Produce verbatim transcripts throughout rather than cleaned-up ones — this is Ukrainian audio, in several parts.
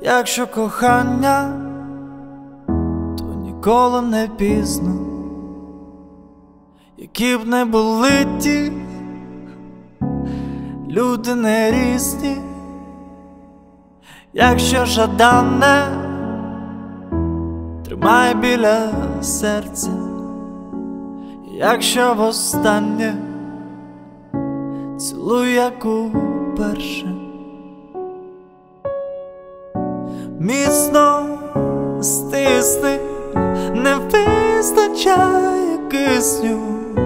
Якщо кохання, то ніколи не пізно, які б не були ті люди не різні. Якщо жадане, тримай біля серця. Якщо востаннє, цілуй як уперше. Міцно стисни, не вистачає кисню,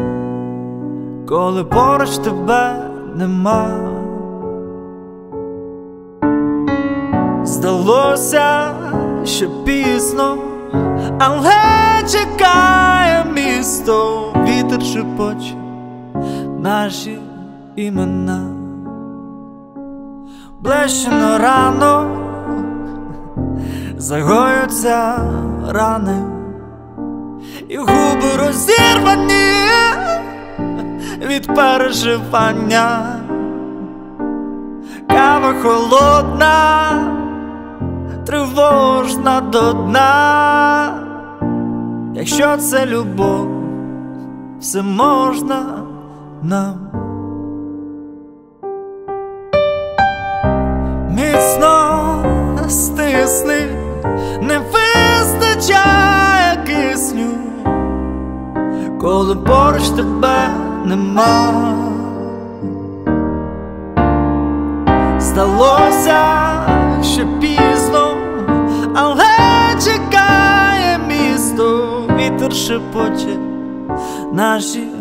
коли поруч тебе нема. Здалося, що пізно, але чекає місто. Вітер шепоче наші імена. Блещено рано, загоються рани, і губи розірвані від переживання. Кава холодна, тривожна до дна. Якщо це любов, все можна нам. Міцно стисни, не вистачає кисню, коли поруч тебе нема. Здалося, що пізно, але чекає місто. Вітер шепоче наші